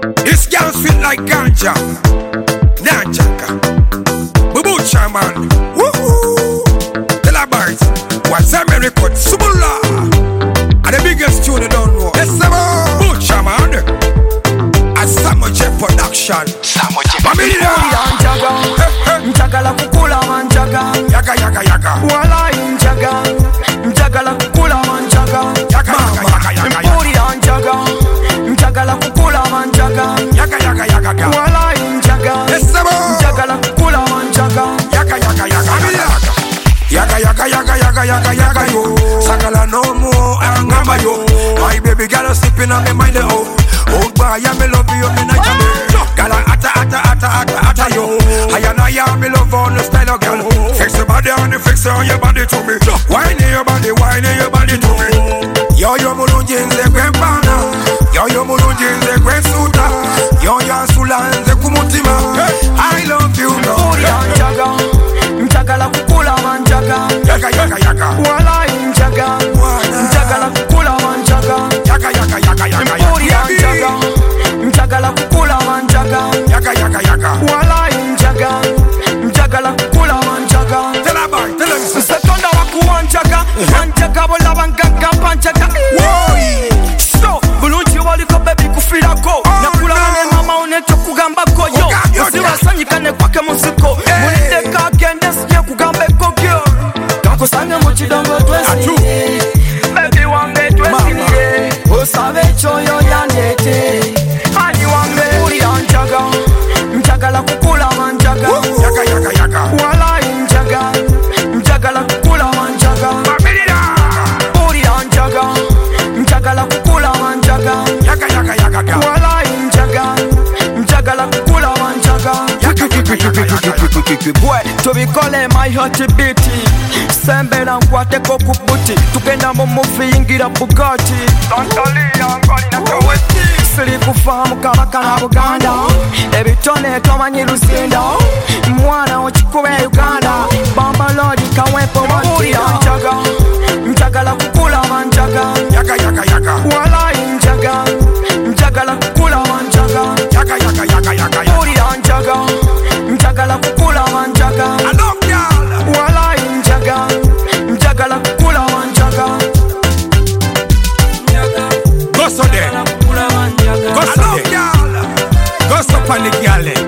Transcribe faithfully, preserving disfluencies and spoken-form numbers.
This girl sweet like ganja. Nanjaka. Bubu Chaman. Woohoo. Tell her birds. What's a record? Subula. And the biggest tune you don't know. Yes, sir. Bubu Chaman. And Samoje Production. Samoje Production. Njagala kukula manjaga. Yaga yaga yaga. Wala injaga. Njagala kukula manjaga. Yaga yaga yaga yaga. Mpuri anjaga. Njagala kukula manjaga. Yaga yaga yaga yaga. Wala injaga. Yes, sir. Njagala kukula manjaga. Yaga yaga yaga yaga. Yaga yaga yaga yaga yaga yaga yo. Sagala no more angamba yo. My baby girl sleeping on me mind oh. Oh boy, I me love you me night me. Gala ata ata ata ata ata yo. I and I me love on the style of girl. Fix your body on the fix on your body to me. Wine your body, wine your body to me. Yo yo mulunji nze kwempana. Yo yo mulunji nze kwensuta. Yo yo sula nze kumutima. I love you no. Mpuri anjaga. Njagala kukula manjaga. Yaga yaga yaga. Wala injaga. Njagala kukula manjaga. Yaga yaga yaga yaga. Mpuri anjaga. Njagala kukula manjaga. Yaga yaga yaga. Wala injaga. Njagala kukula manjaga. Tell her boy, tell him. Sekonda wakuwanjaga. Manjaga bola bangaga panjaga. Woi. So bulungi waliko baby kufirako. Nakula ne mama unecho kugambako yo. Usibasanyikane kwake musiko. Mulideka agende siye kugambeko girl. Kakusanga mu kidongo twesiniye. Baby wange twesiniye. Osabe choyo yandete. Ani wange uli anjaga. Njagala kukula manjaga. Yaga yaga yaga. Wala injaga. Njagala kukula manjaga. Uli anjaga. Njagala kukula manjaga. Yaga yaga yaga yaga. Wala injaga. Njagala kukula manjaga. Boy, tubikole my heart beat. Sembera nkwateko ku buti. Tugenda mu movie yingira Bugatti. Tantalia ngoli na toweti. Siri kufahamu kabaka na Buganda. Ebitone tomanyi lusinda. Mwana ochikube Uganda. Bamba lodi kawepo wati anjaga. Njagala kukula manjaga. Yaga yaga yaga. Wala injaga. Njagala kukula manjaga. Yaga yaga yaga yaga. Uri anjaga. Njagala kukula manjaga. I love y'all. Wala injaga. Njagala kukula manjaga. Go so there. Go so there. Go so panic y'all.